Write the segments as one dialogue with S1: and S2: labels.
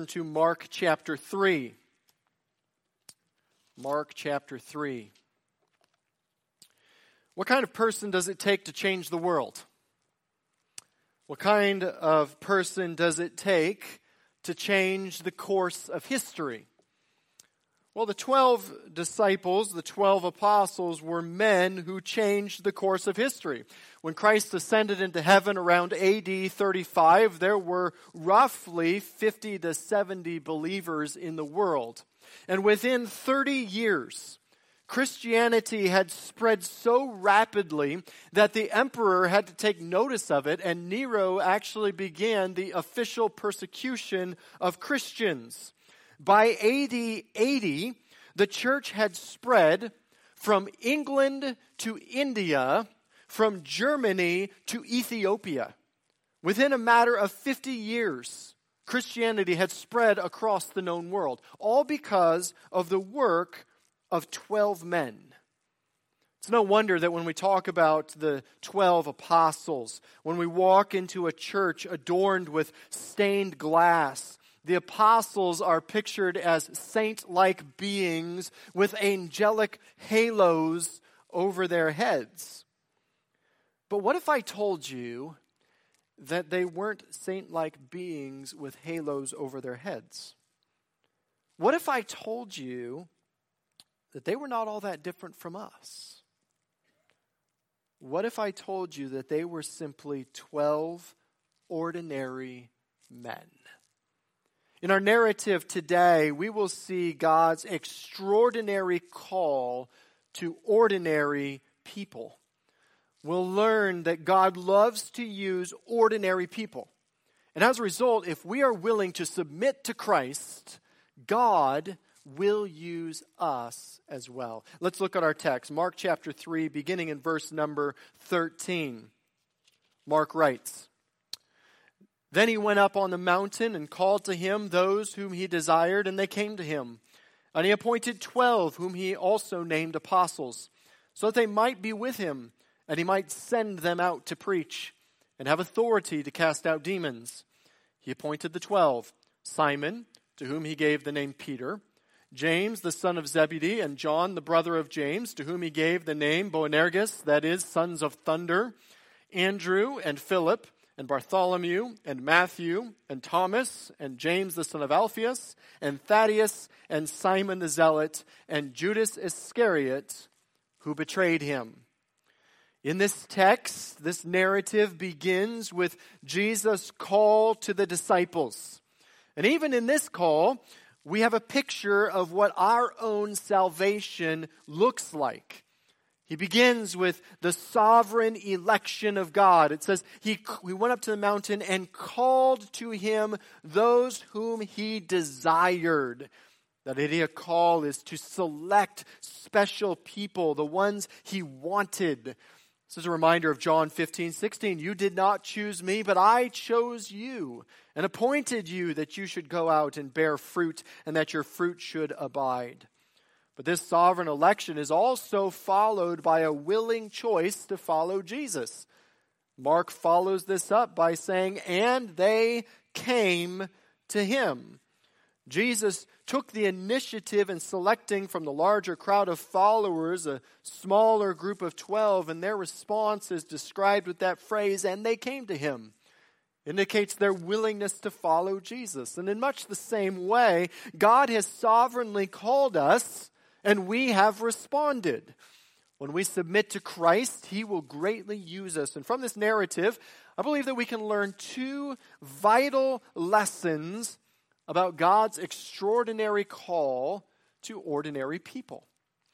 S1: turn to Mark chapter 3. Mark chapter 3. What kind of person does it take to change the world? What kind of person does it take to change the course of history? Well, the 12 disciples, the 12 apostles, were men who changed the course of history. When Christ ascended into heaven around AD 35, there were roughly 50 to 70 believers in the world. And within 30 years, Christianity had spread so rapidly that the emperor had to take notice of it, and Nero actually began the official persecution of Christians. By AD 80, the church had spread from England to India, from Germany to Ethiopia. Within a matter of 50 years, Christianity had spread across the known world, all because of the work of 12 men. It's no wonder that when we talk about the 12 apostles, when we walk into a church adorned with stained glass, the apostles are pictured as saint-like beings with angelic halos over their heads. But what if I told you that they weren't saint-like beings with halos over their heads? What if I told you that they were not all that different from us? What if I told you that they were simply 12 ordinary men? In our narrative today, we will see God's extraordinary call to ordinary people. We'll learn that God loves to use ordinary people. And as a result, if we are willing to submit to Christ, God will use us as well. Let's look at our text, Mark chapter 3, beginning in verse number 13. Mark writes, "Then he went up on the mountain and called to him those whom he desired, and they came to him. And he appointed 12, whom he also named apostles, so that they might be with him, and he might send them out to preach, and have authority to cast out demons. He appointed the 12, Simon, to whom he gave the name Peter, James the son of Zebedee, and John the brother of James, to whom he gave the name Boanerges, that is, sons of thunder, Andrew and Philip, and Bartholomew, and Matthew, and Thomas, and James the son of Alphaeus, and Thaddeus, and Simon the Zealot, and Judas Iscariot, who betrayed him." In this text, this narrative begins with Jesus' call to the disciples. And even in this call, we have a picture of what our own salvation looks like. He begins with the sovereign election of God. It says he went up to the mountain and called to him those whom he desired. That idea of call is to select special people, the ones he wanted. This is a reminder of John 15:16. "You did not choose me, but I chose you and appointed you that you should go out and bear fruit and that your fruit should abide." But this sovereign election is also followed by a willing choice to follow Jesus. Mark follows this up by saying, "And they came to him." Jesus took the initiative in selecting from the larger crowd of followers a smaller group of 12, and their response is described with that phrase, "and they came to him." Indicates their willingness to follow Jesus. And in much the same way, God has sovereignly called us, and we have responded. When we submit to Christ, he will greatly use us. And from this narrative, I believe that we can learn two vital lessons about God's extraordinary call to ordinary people.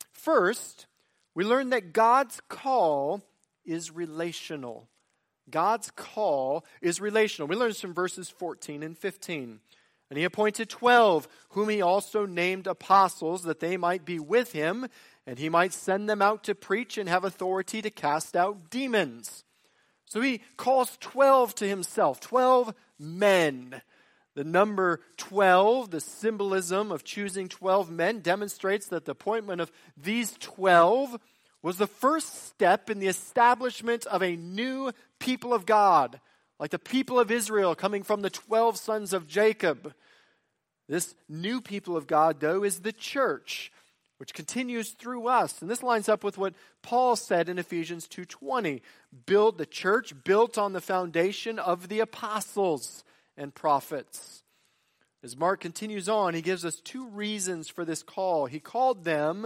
S1: First, we learn that God's call is relational. God's call is relational. We learn this from verses 14 and 15. "And he appointed 12, whom he also named apostles, that they might be with him, and he might send them out to preach and have authority to cast out demons." So he calls 12 to himself, 12 men. The number 12, the symbolism of choosing 12 men, demonstrates that the appointment of these 12 was the first step in the establishment of a new people of God, like the people of Israel coming from the 12 sons of Jacob. This new people of God, though, is the church, which continues through us. And this lines up with what Paul said in Ephesians 2:20. Build the church built on the foundation of the apostles and prophets. As Mark continues on, he gives us two reasons for this call. He called them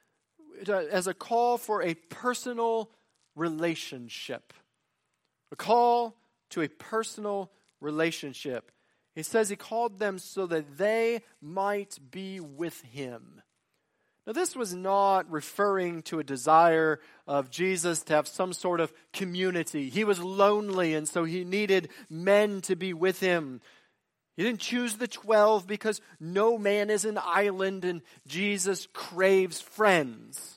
S1: as a call for a personal relationship. A call to a personal relationship. He says he called them so that they might be with him. Now, this was not referring to a desire of Jesus to have some sort of community. He was lonely, and so he needed men to be with him. He didn't choose the 12 because no man is an island and Jesus craves friends.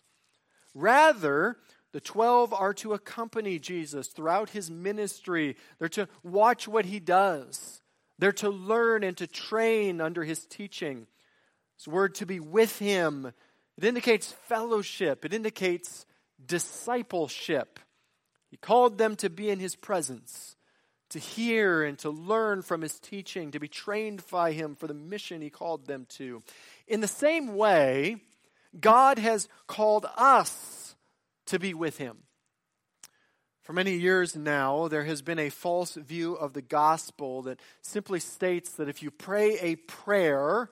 S1: Rather, the 12 are to accompany Jesus throughout his ministry. They're to watch what he does. They're to learn and to train under his teaching. This word to be with him, it indicates fellowship. It indicates discipleship. He called them to be in his presence, to hear and to learn from his teaching, to be trained by him for the mission he called them to. In the same way, God has called us to be with him. For many years now, there has been a false view of the gospel that simply states that if you pray a prayer,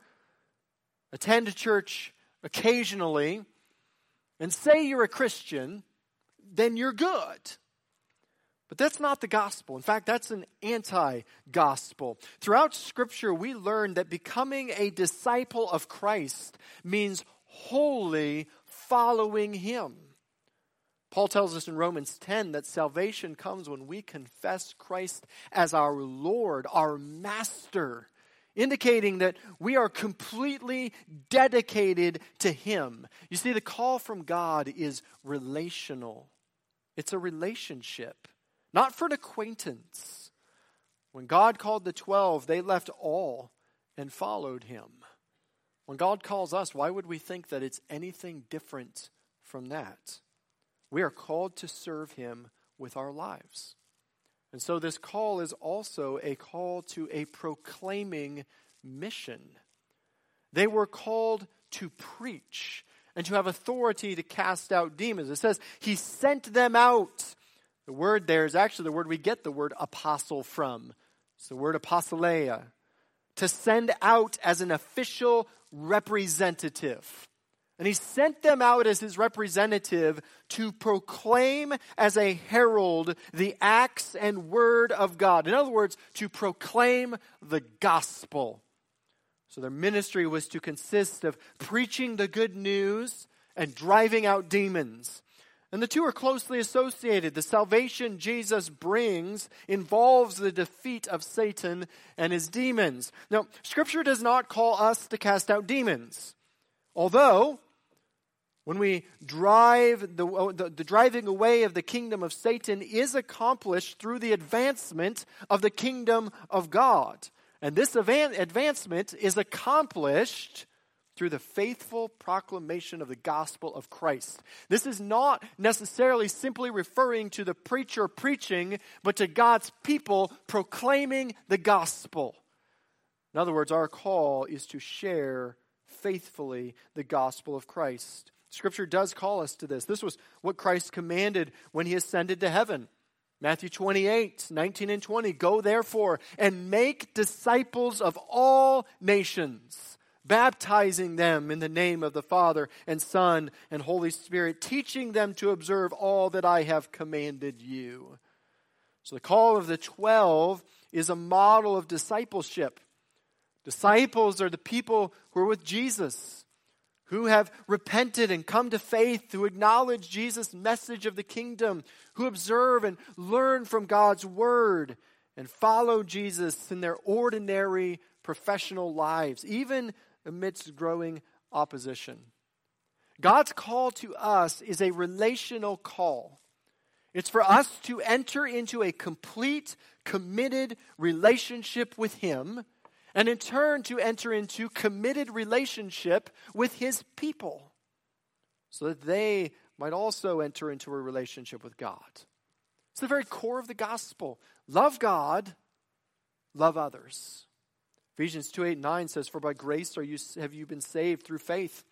S1: attend church occasionally, and say you're a Christian, then you're good. But that's not the gospel. In fact, that's an anti-gospel. Throughout Scripture, we learn that becoming a disciple of Christ means wholly following him. Paul tells us in Romans 10 that salvation comes when we confess Christ as our Lord, our Master, indicating that we are completely dedicated to him. You see, the call from God is relational. It's a relationship, not for an acquaintance. When God called the 12, they left all and followed him. When God calls us, why would we think that it's anything different from that? We are called to serve him with our lives. And so this call is also a call to a proclaiming mission. They were called to preach and to have authority to cast out demons. It says he sent them out. The word there is actually the word we get the word apostle from. It's the word apostoleia. To send out as an official representative. And he sent them out as his representative to proclaim as a herald the acts and word of God. In other words, to proclaim the gospel. So their ministry was to consist of preaching the good news and driving out demons. And the two are closely associated. The salvation Jesus brings involves the defeat of Satan and his demons. Now, Scripture does not call us to cast out demons. Although, when we drive, the driving away of the kingdom of Satan is accomplished through the advancement of the kingdom of God. And this advancement is accomplished through the faithful proclamation of the gospel of Christ. This is not necessarily simply referring to the preacher preaching, but to God's people proclaiming the gospel. In other words, our call is to share faithfully the gospel of Christ. Scripture does call us to this. This was what Christ commanded when he ascended to heaven. Matthew 28, 19 and 20. Go therefore and make disciples of all nations, baptizing them in the name of the Father and Son and Holy Spirit, teaching them to observe all that I have commanded you. So the call of the 12 is a model of discipleship. Disciples are the people who are with Jesus, who have repented and come to faith, who acknowledge Jesus' message of the kingdom, who observe and learn from God's word and follow Jesus in their ordinary professional lives, even amidst growing opposition. God's call to us is a relational call. It's for us to enter into a complete, committed relationship with him, and in turn to enter into committed relationship with his people, so that they might also enter into a relationship with God. It's the very core of the gospel. Love God, love others. Ephesians 2:8-9 says, "For by grace have you been saved through faith,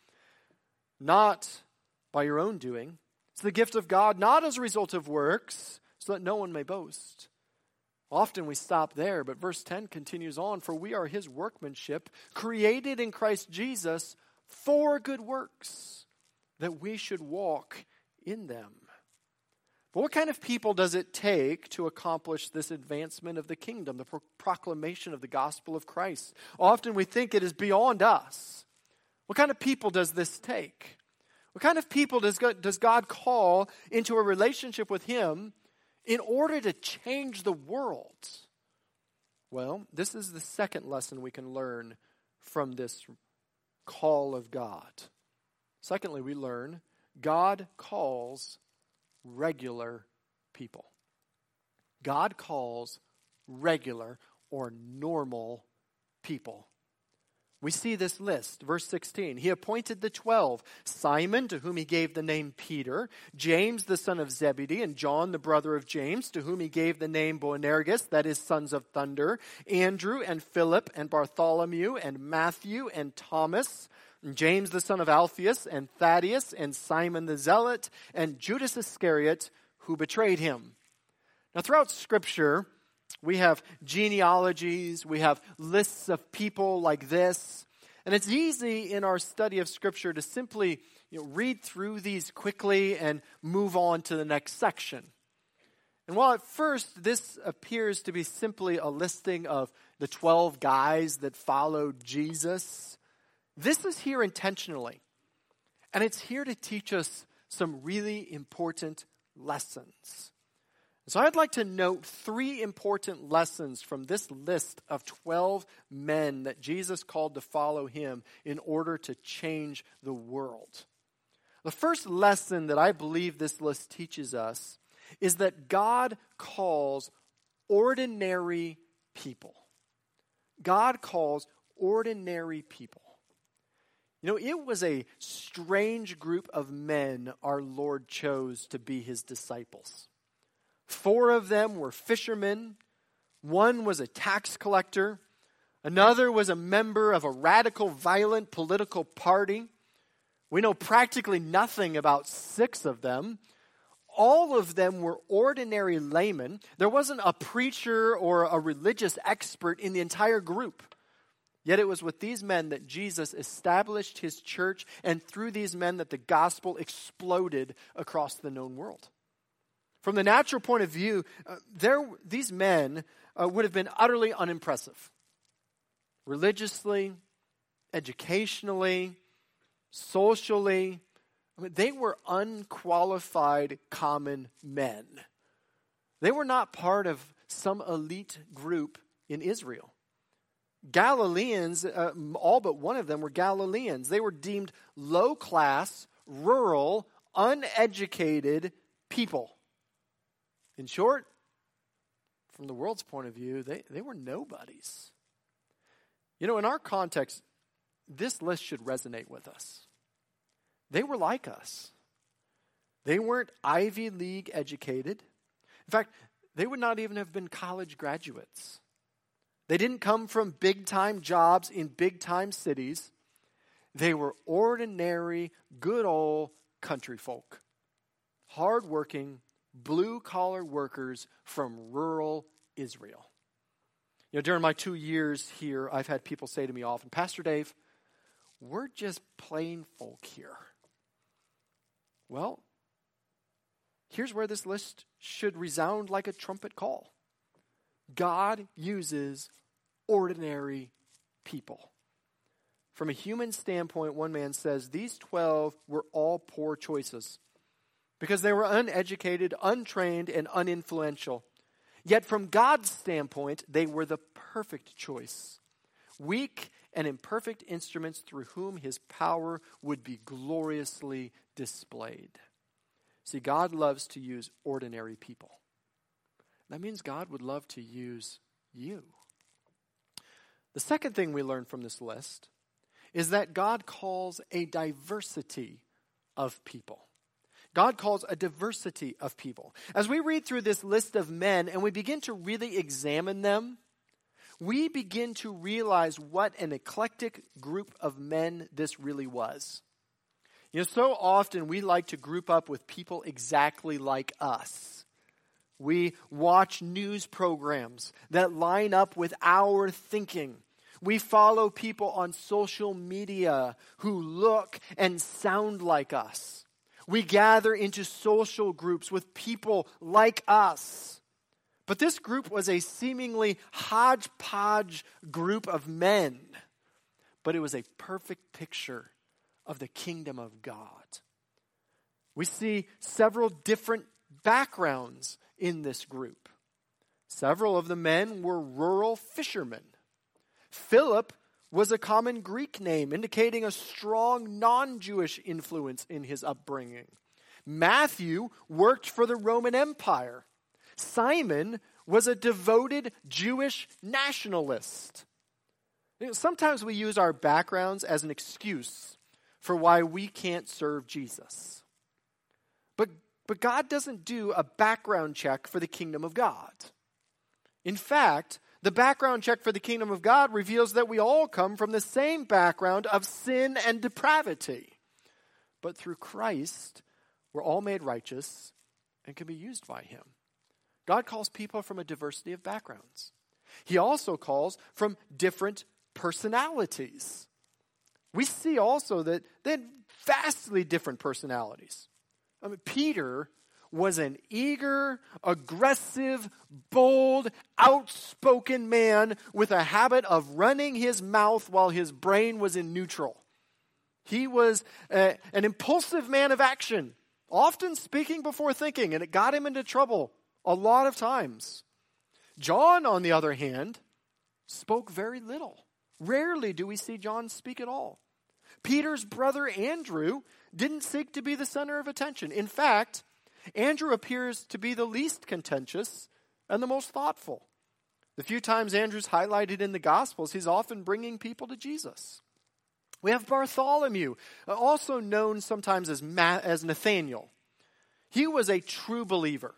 S1: not by your own doing. It's the gift of God, not as a result of works, so that no one may boast." Often we stop there, but verse 10 continues on, "For we are his workmanship, created in Christ Jesus for good works, that we should walk in them." But what kind of people does it take to accomplish this advancement of the kingdom, the proclamation of the gospel of Christ? Often we think it is beyond us. What kind of people does this take? What kind of people does God call into a relationship with him in order to change the world? Well, this is the second lesson we can learn from this call of God. Secondly, we learn God calls regular people. God calls regular or normal people. We see this list, verse 16. "He appointed the 12, Simon, to whom he gave the name Peter, James the son of Zebedee, and John the brother of James, to whom he gave the name Boanerges, that is, sons of thunder, Andrew and Philip and Bartholomew and Matthew and Thomas, and James the son of Alphaeus and Thaddeus and Simon the Zealot, and Judas Iscariot, who betrayed him." Now, throughout Scripture, we have genealogies, we have lists of people like this. And it's easy in our study of Scripture to simply read through these quickly and move on to the next section. And while at first this appears to be simply a listing of the 12 guys that followed Jesus, this is here intentionally. And it's here to teach us some really important lessons. So I'd like to note 3 important lessons from this list of 12 men that Jesus called to follow him in order to change the world. The first lesson that I believe this list teaches us is that God calls ordinary people. God calls ordinary people. It was a strange group of men our Lord chose to be his disciples. 4 of them were fishermen. 1 was a tax collector. Another was a member of a radical, violent political party. We know practically nothing about 6 of them. All of them were ordinary laymen. There wasn't a preacher or a religious expert in the entire group. Yet it was with these men that Jesus established his church, and through these men that the gospel exploded across the known world. From the natural point of view, these men would have been utterly unimpressive. Religiously, educationally, socially, they were unqualified common men. They were not part of some elite group in Israel. Galileans, all but one of them were Galileans. They were deemed low-class, rural, uneducated people. In short, from the world's point of view, they were nobodies. In our context, this list should resonate with us. They were like us. They weren't Ivy League educated. In fact, they would not even have been college graduates. They didn't come from big-time jobs in big-time cities. They were ordinary, good old country folk. Hard-working, blue-collar workers from rural Israel. During my 2 years here, I've had people say to me often, "Pastor Dave, we're just plain folk here." Well, here's where this list should resound like a trumpet call. God uses ordinary people. From a human standpoint, one man says, these 12 were all poor choices because they were uneducated, untrained, and uninfluential. Yet from God's standpoint, they were the perfect choice. Weak and imperfect instruments through whom his power would be gloriously displayed. See, God loves to use ordinary people. That means God would love to use you. The second thing we learn from this list is that God calls a diversity of people. God calls a diversity of people. As we read through this list of men and we begin to really examine them, we begin to realize what an eclectic group of men this really was. So often we like to group up with people exactly like us. We watch news programs that line up with our thinking. We follow people on social media who look and sound like us. We gather into social groups with people like us. But this group was a seemingly hodgepodge group of men. But it was a perfect picture of the kingdom of God. We see several different backgrounds in this group. Several of the men were rural fishermen. Philip was a common Greek name, indicating a strong non-Jewish influence in his upbringing. Matthew worked for the Roman Empire. Simon was a devoted Jewish nationalist. Sometimes we use our backgrounds as an excuse for why we can't serve Jesus. But God doesn't do a background check for the kingdom of God. In fact, the background check for the kingdom of God reveals that we all come from the same background of sin and depravity. But through Christ, we're all made righteous and can be used by him. God calls people from a diversity of backgrounds. He also calls from different personalities. We see also that they had vastly different personalities. Peter was an eager, aggressive, bold, outspoken man with a habit of running his mouth while his brain was in neutral. He was an impulsive man of action, often speaking before thinking, and it got him into trouble a lot of times. John, on the other hand, spoke very little. Rarely do we see John speak at all. Peter's brother Andrew didn't seek to be the center of attention. In fact, Andrew appears to be the least contentious and the most thoughtful. The few times Andrew's highlighted in the Gospels, he's often bringing people to Jesus. We have Bartholomew, also known sometimes as Nathaniel. He was a true believer.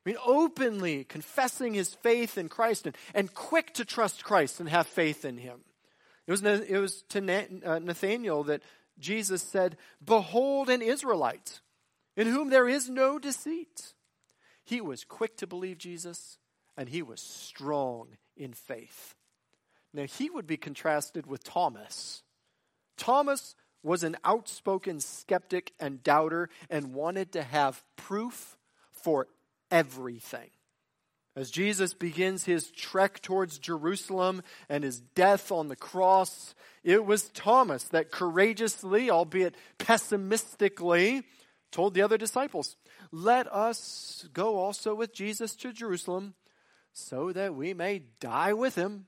S1: Openly confessing his faith in Christ and quick to trust Christ and have faith in him. It was to Nathaniel that Jesus said, "Behold an Israelite, in whom there is no deceit." He was quick to believe Jesus, and he was strong in faith. Now, he would be contrasted with Thomas. Thomas was an outspoken skeptic and doubter and wanted to have proof for everything. As Jesus begins his trek towards Jerusalem and his death on the cross, it was Thomas that courageously, albeit pessimistically, told the other disciples, "Let us go also with Jesus to Jerusalem, so that we may die with him."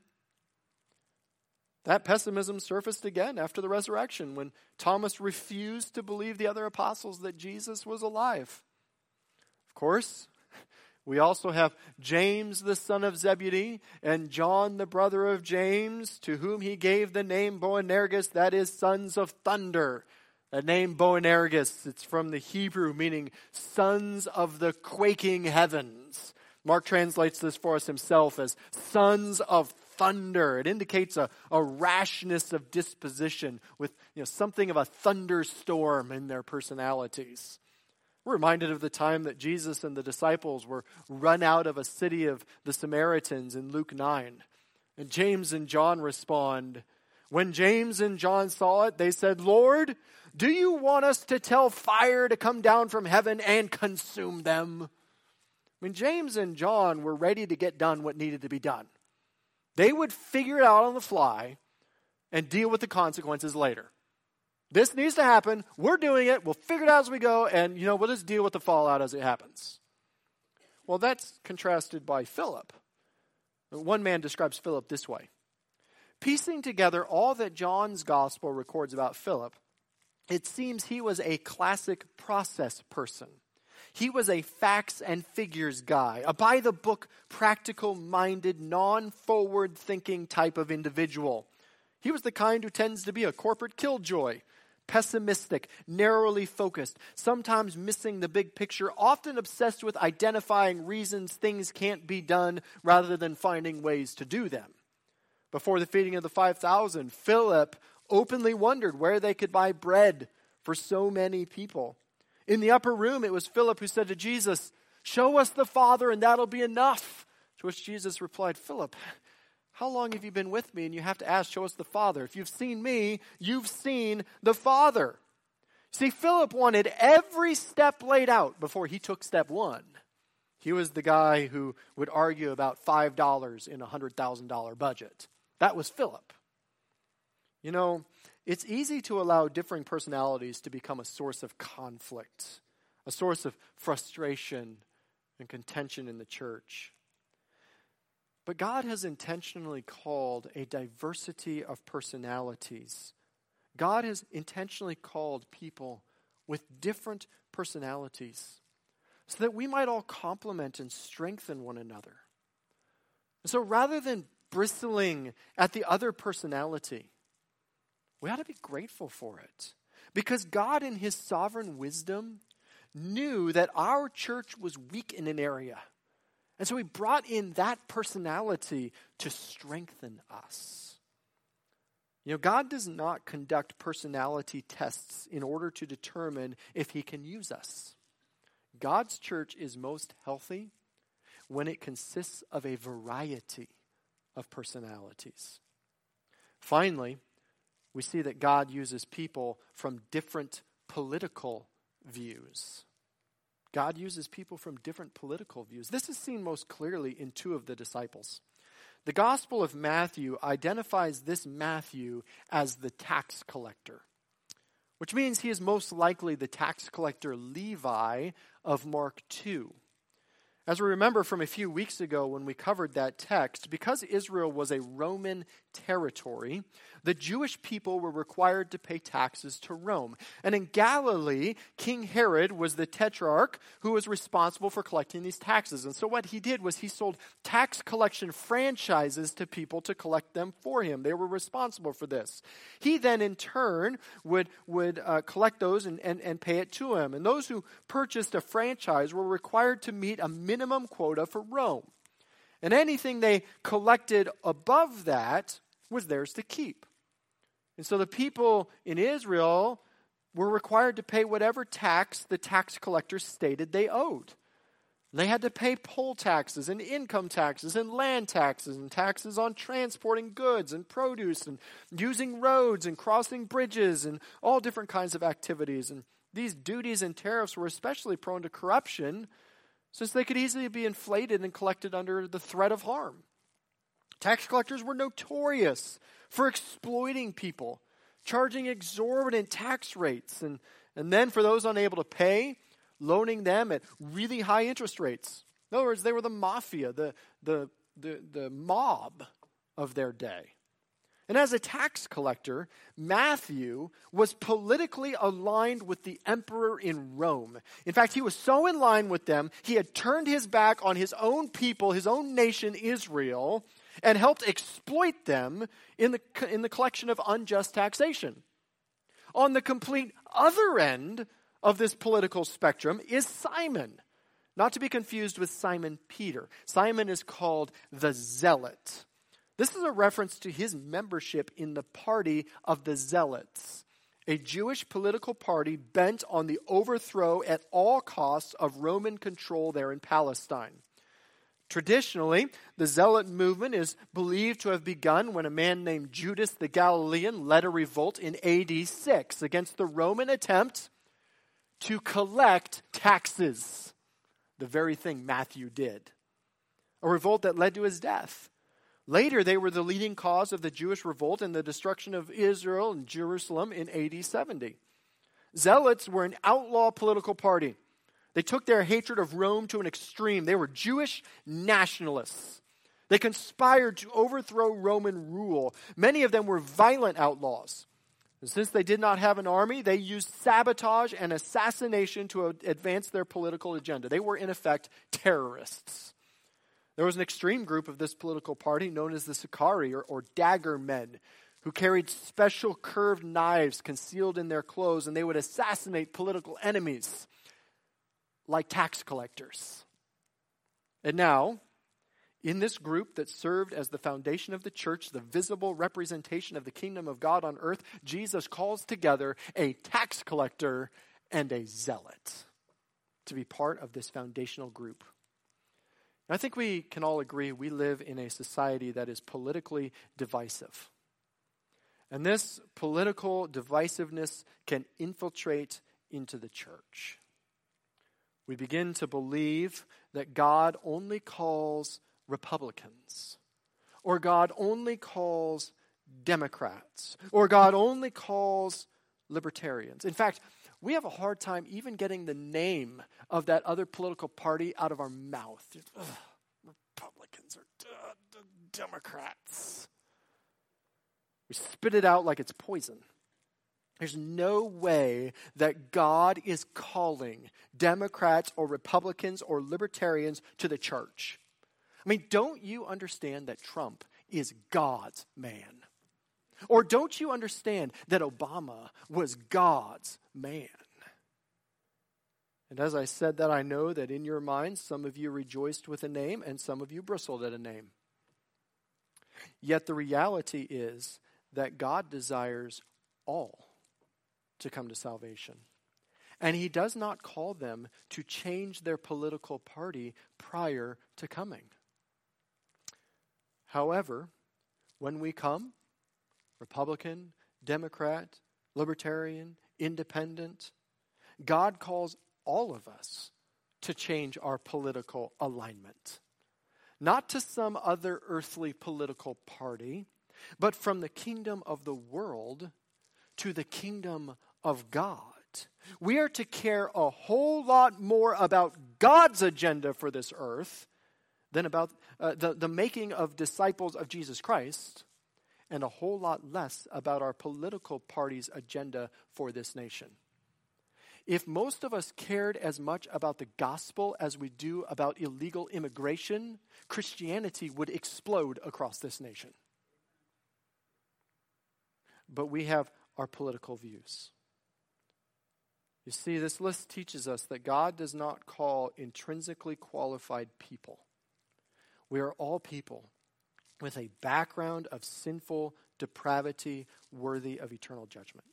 S1: That pessimism surfaced again after the resurrection, when Thomas refused to believe the other apostles that Jesus was alive. Of course, we also have James, the son of Zebedee, and John, the brother of James, to whom he gave the name Boanerges, that is, sons of thunder. That name Boanerges, it's from the Hebrew, meaning sons of the quaking heavens. Mark translates this for us himself as sons of thunder. It indicates a rashness of disposition with something of a thunderstorm in their personalities. We're reminded of the time that Jesus and the disciples were run out of a city of the Samaritans in Luke 9. And James and John respond. When James and John saw it, they said, "Lord, do you want us to tell fire to come down from heaven and consume them?" James and John were ready to get done what needed to be done. They would figure it out on the fly and deal with the consequences later. This needs to happen. We're doing it. We'll figure it out as we go. And, we'll just deal with the fallout as it happens. Well, that's contrasted by Philip. One man describes Philip this way. Piecing together all that John's gospel records about Philip, it seems he was a classic process person. He was a facts and figures guy, a by-the-book, practical-minded, non-forward-thinking type of individual. He was the kind who tends to be a corporate killjoy, pessimistic, narrowly focused, sometimes missing the big picture, often obsessed with identifying reasons things can't be done rather than finding ways to do them. Before the feeding of the 5,000, Philip openly wondered where they could buy bread for so many people. In the upper room, it was Philip who said to Jesus, "Show us the Father and that'll be enough." To which Jesus replied, "Philip, how long have you been with me and you have to ask, show us the Father? If you've seen me, you've seen the Father." See, Philip wanted every step laid out before he took step one. He was the guy who would argue about $5 in a $100,000 budget. That was Philip. You know, it's easy to allow differing personalities to become a source of conflict, a source of frustration and contention in the church. But God has intentionally called a diversity of personalities. God has intentionally called people with different personalities so that we might all complement and strengthen one another. And so rather than bristling at the other personality, we ought to be grateful for it. Because God in his sovereign wisdom knew that our church was weak in an area. And so he brought in that personality to strengthen us. You know, God does not conduct personality tests in order to determine if he can use us. God's church is most healthy when it consists of a variety of personalities. Finally, we see that God uses people from different political views. God uses people from different political views. This is seen most clearly in two of the disciples. The Gospel of Matthew identifies this Matthew as the tax collector, which means he is most likely the tax collector Levi of Mark 2. As we remember from a few weeks ago when we covered that text, because Israel was a Roman territory, the Jewish people were required to pay taxes to Rome. And in Galilee, King Herod was the tetrarch who was responsible for collecting these taxes. And so what he did was he sold tax collection franchises to people to collect them for him. They were responsible for this. He then in turn would collect those and pay it to him. And those who purchased a franchise were required to meet a minimum quota for Rome. And anything they collected above that was theirs to keep. And so the people in Israel were required to pay whatever tax the tax collectors stated they owed. They had to pay poll taxes and income taxes and land taxes and taxes on transporting goods and produce and using roads and crossing bridges and all different kinds of activities. And these duties and tariffs were especially prone to corruption since they could easily be inflated and collected under the threat of harm. Tax collectors were notorious for exploiting people, charging exorbitant tax rates, and then for those unable to pay, loaning them at really high interest rates. In other words, they were the mafia, the mob of their day. And as a tax collector, Matthew was politically aligned with the emperor in Rome. In fact, he was so in line with them, he had turned his back on his own people, his own nation, Israel, and helped exploit them in the collection of unjust taxation. On the complete other end of this political spectrum is Simon, not to be confused with Simon Peter. Simon is called the Zealot. This is a reference to his membership in the party of the Zealots, a Jewish political party bent on the overthrow at all costs of Roman control there in Palestine. Traditionally, the Zealot movement is believed to have begun when a man named Judas the Galilean led a revolt in AD 6 against the Roman attempt to collect taxes, the very thing Matthew did. A revolt that led to his death. Later, they were the leading cause of the Jewish revolt and the destruction of Israel and Jerusalem in AD 70. Zealots were an outlaw political party. They took their hatred of Rome to an extreme. They were Jewish nationalists. They conspired to overthrow Roman rule. Many of them were violent outlaws. And since they did not have an army, they used sabotage and assassination to advance their political agenda. They were, in effect, terrorists. There was an extreme group of this political party known as the Sicarii, or dagger men, who carried special curved knives concealed in their clothes, and they would assassinate political enemies like tax collectors. And now, In this group that served as the foundation of the church, the visible representation of the kingdom of God on earth, Jesus calls together a tax collector and a zealot to be part of this foundational group. And I think we can all agree we live in a society that is politically divisive. And this political divisiveness can infiltrate into the church. We begin to believe that God only calls Republicans, or God only calls Democrats, or God only calls libertarians. In fact, we have a hard time even getting the name of that other political party out of our mouth. Republicans or Democrats. We spit it out like it's poison. There's no way that God is calling Democrats or Republicans or libertarians to the church. I mean, don't you understand that Trump is God's man? Or don't you understand that Obama was God's man? And as I said that, I know that in your minds, some of you rejoiced with a name and some of you bristled at a name. Yet the reality is that God desires all to come to salvation. And he does not call them to change their political party prior to coming. However, when we come, Republican, Democrat, Libertarian, Independent, God calls all of us to change our political alignment. Not to some other earthly political party, but from the kingdom of the world to the kingdom of God. We are to care a whole lot more about God's agenda for this earth than about the making of disciples of Jesus Christ, and a whole lot less about our political party's agenda for this nation. If most of us cared as much about the gospel as we do about illegal immigration, Christianity would explode across this nation. But we have our political views. You see, this list teaches us that God does not call intrinsically qualified people. We are all people with a background of sinful depravity worthy of eternal judgment.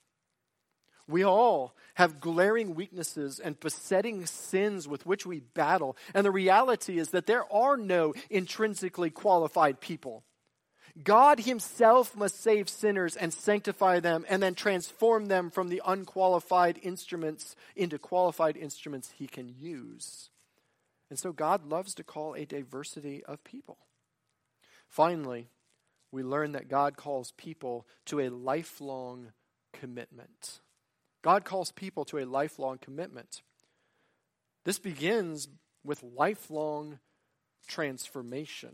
S1: We all have glaring weaknesses and besetting sins with which we battle. And the reality is that there are no intrinsically qualified people. God himself must save sinners and sanctify them and then transform them from the unqualified instruments into qualified instruments he can use. And so God loves to call a diversity of people. Finally, we learn that God calls people to a lifelong commitment. God calls people to a lifelong commitment. This begins with lifelong transformation.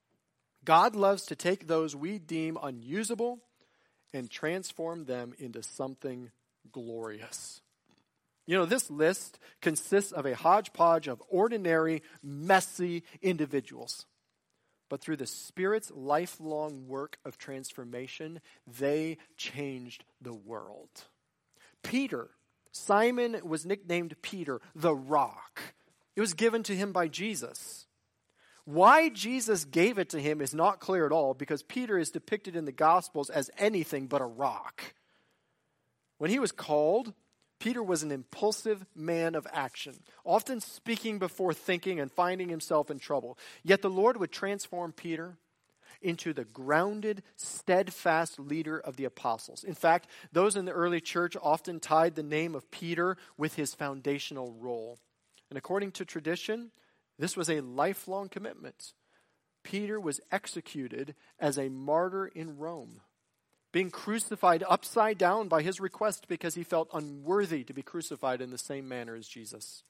S1: God loves to take those we deem unusable and transform them into something glorious. You know, this list consists of a hodgepodge of ordinary, messy individuals. But through the Spirit's lifelong work of transformation, they changed the world. Peter, Simon was nicknamed Peter, the Rock. It was given to him by Jesus. Why Jesus gave it to him is not clear at all, because Peter is depicted in the Gospels as anything but a rock. When he was called, Peter was an impulsive man of action, often speaking before thinking and finding himself in trouble. Yet the Lord would transform Peter into the grounded, steadfast leader of the apostles. In fact, those in the early church often tied the name of Peter with his foundational role. And according to tradition, this was a lifelong commitment. Peter was executed as a martyr in Rome, being crucified upside down by his request because he felt unworthy to be crucified in the same manner as Jesus.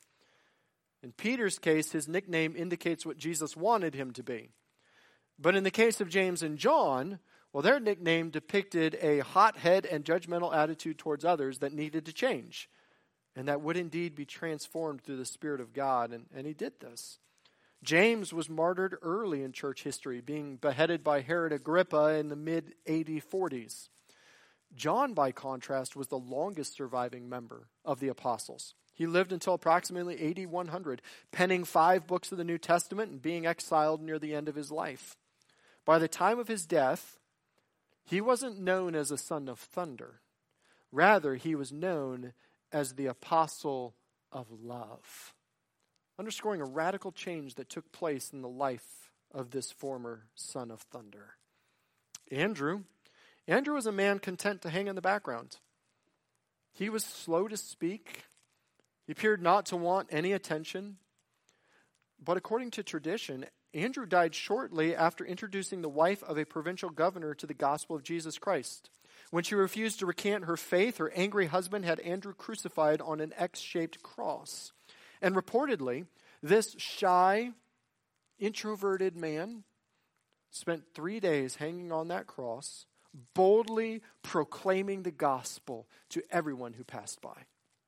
S1: In Peter's case, his nickname indicates what Jesus wanted him to be. But in the case of James and John, well, their nickname depicted a hothead and judgmental attitude towards others that needed to change, and that would indeed be transformed through the Spirit of God, and he did this. James was martyred early in church history, being beheaded by Herod Agrippa in the mid-AD 40s. John, by contrast, was the longest surviving member of the apostles. He lived until approximately AD 100, penning 5 books of the New Testament and being exiled near the end of his life. By the time of his death, he wasn't known as a son of thunder. Rather, he was known as the apostle of love, underscoring a radical change that took place in the life of this former son of thunder. Andrew was a man content to hang in the background. He was slow to speak. He appeared not to want any attention. But according to tradition, Andrew died shortly after introducing the wife of a provincial governor to the gospel of Jesus Christ. When she refused to recant her faith, her angry husband had Andrew crucified on an X-shaped cross. And reportedly, this shy, introverted man spent 3 days hanging on that cross, boldly proclaiming the gospel to everyone who passed by.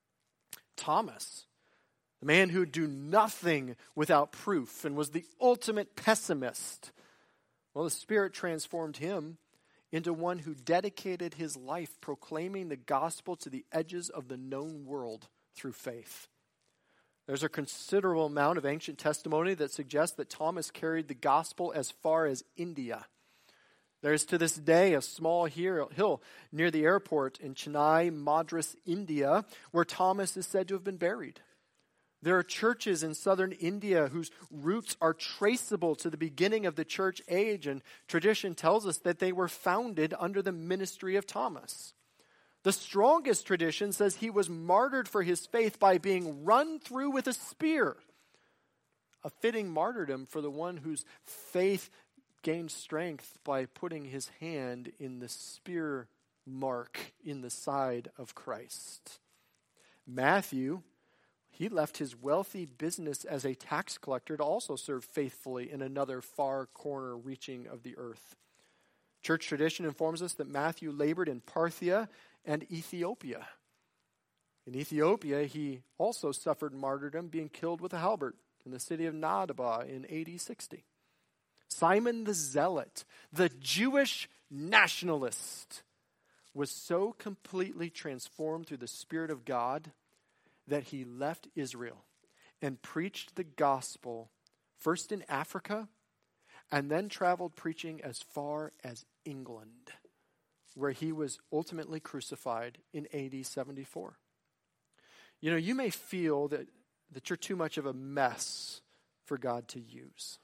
S1: Thomas, the man who would do nothing without proof and was the ultimate pessimist, well, the Spirit transformed him into one who dedicated his life proclaiming the gospel to the edges of the known world through faith. There's a considerable amount of ancient testimony that suggests that Thomas carried the gospel as far as India. There is to this day a small hill near the airport in Chennai, Madras, India, where Thomas is said to have been buried. There are churches in southern India whose roots are traceable to the beginning of the church age, and tradition tells us that they were founded under the ministry of Thomas. The strongest tradition says he was martyred for his faith by being run through with a spear. A fitting martyrdom for the one whose faith gained strength by putting his hand in the spear mark in the side of Christ. Matthew, he left his wealthy business as a tax collector to also serve faithfully in another far corner reaching of the earth. Church tradition informs us that Matthew labored in Parthia and Ethiopia. In Ethiopia, he also suffered martyrdom, being killed with a halberd in the city of Nadaba in AD 60. Simon the Zealot, the Jewish nationalist, was so completely transformed through the Spirit of God that he left Israel and preached the gospel first in Africa and then traveled preaching as far as England, where he was ultimately crucified in AD 74. You know, you may feel that you're too much of a mess for God to use.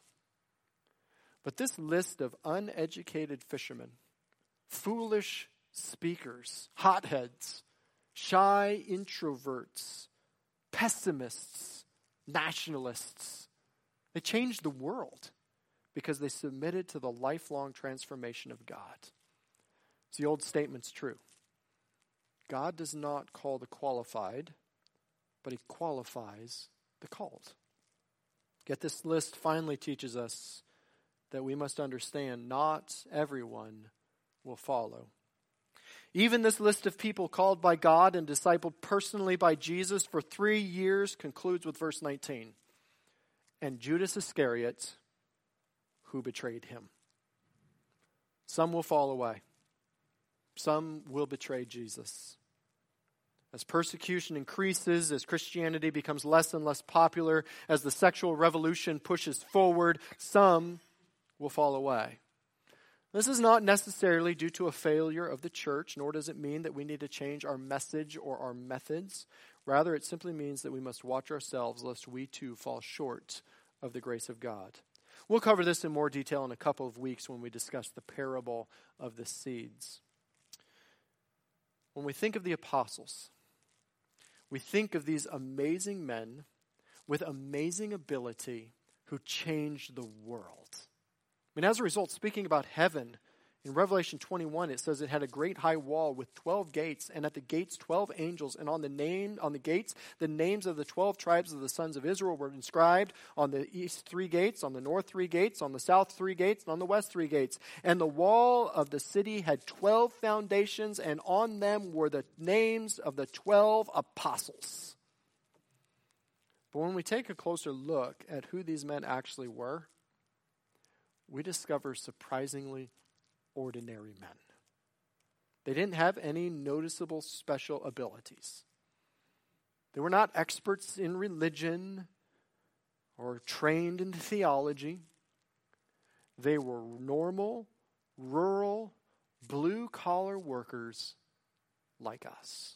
S1: But this list of uneducated fishermen, foolish speakers, hotheads, shy introverts, pessimists, nationalists, they changed the world because they submitted to the lifelong transformation of God. So the old statement's true. God does not call the qualified, but he qualifies the called. Yet this list finally teaches us that we must understand not everyone will follow. Even this list of people called by God and discipled personally by Jesus for 3 years concludes with verse 19. And Judas Iscariot, who betrayed him. Some will fall away. Some will betray Jesus. As persecution increases, as Christianity becomes less and less popular, as the sexual revolution pushes forward, some will fall away. This is not necessarily due to a failure of the church, nor does it mean that we need to change our message or our methods. Rather, it simply means that we must watch ourselves lest we too fall short of the grace of God. We'll cover this in more detail in a couple of weeks when we discuss the parable of the seeds. When we think of the apostles, we think of these amazing men with amazing ability who changed the world. I mean, as a result, speaking about heaven, in Revelation 21, it says it had a great high wall with 12 gates, and at the gates 12 angels, and on the gates the names of the 12 tribes of the sons of Israel were inscribed, on the east 3 gates, on the north 3 gates, on the south 3 gates, and on the west 3 gates. And the wall of the city had 12 foundations, and on them were the names of the 12 apostles. But when we take a closer look at who these men actually were, we discover surprisingly ordinary men. They didn't have any noticeable special abilities. They were not experts in religion or trained in theology. They were normal, rural, blue-collar workers like us.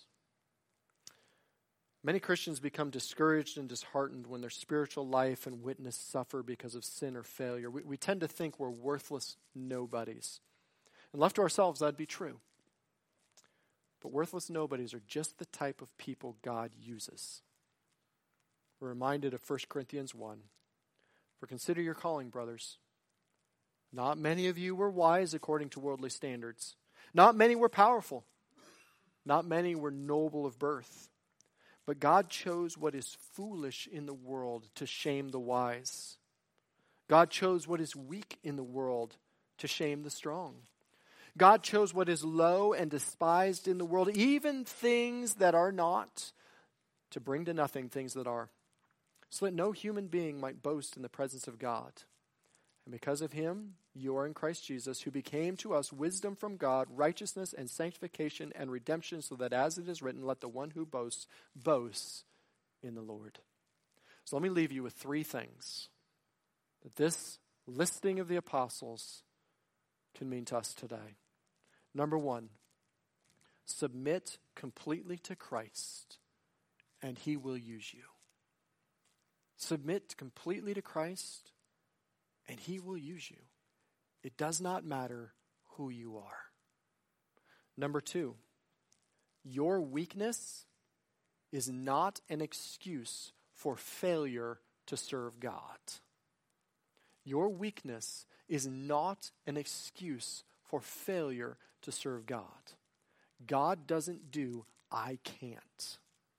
S1: Many Christians become discouraged and disheartened when their spiritual life and witness suffer because of sin or failure. We tend to think we're worthless nobodies. And left to ourselves, that'd be true. But worthless nobodies are just the type of people God uses. We're reminded of 1 Corinthians 1. For consider your calling, brothers. Not many of you were wise according to worldly standards. Not many were powerful. Not many were noble of birth. But God chose what is foolish in the world to shame the wise. God chose what is weak in the world to shame the strong. God chose what is low and despised in the world, even things that are not, to bring to nothing things that are, so that no human being might boast in the presence of God. And because of him, you are in Christ Jesus, who became to us wisdom from God, righteousness and sanctification and redemption, so that as it is written, let the one who boasts, boast in the Lord. So let me leave you with three things that this listing of the apostles can mean to us today. Number one, submit completely to Christ, and he will use you. Submit completely to Christ, and he will use you. It does not matter who you are. Number two, your weakness is not an excuse for failure to serve God. Your weakness is not an excuse for failure to serve God. God doesn't do, I can't.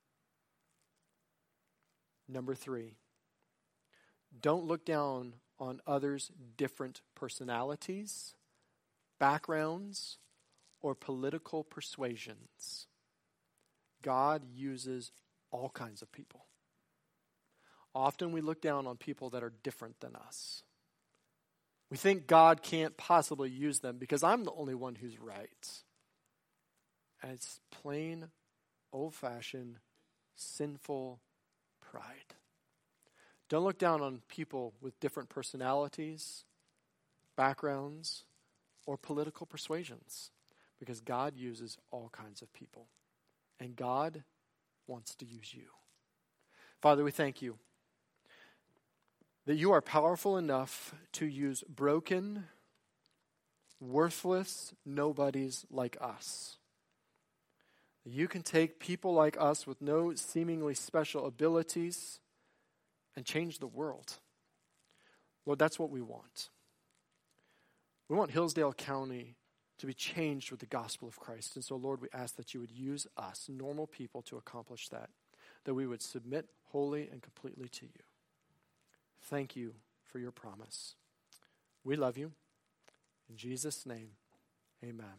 S1: Number three, don't look down on others' different personalities, backgrounds, or political persuasions. God uses all kinds of people. Often we look down on people that are different than us. We think God can't possibly use them because I'm the only one who's right. And it's plain, old-fashioned, sinful pride. Don't look down on people with different personalities, backgrounds, or political persuasions, because God uses all kinds of people. And God wants to use you. Father, we thank you that you are powerful enough to use broken, worthless nobodies like us. You can take people like us with no seemingly special abilities and change the world. Lord, that's what we want. We want Hillsdale County to be changed with the gospel of Christ. And so, Lord, we ask that you would use us, normal people, to accomplish that we would submit wholly and completely to you. Thank you for your promise. We love you. In Jesus' name, amen.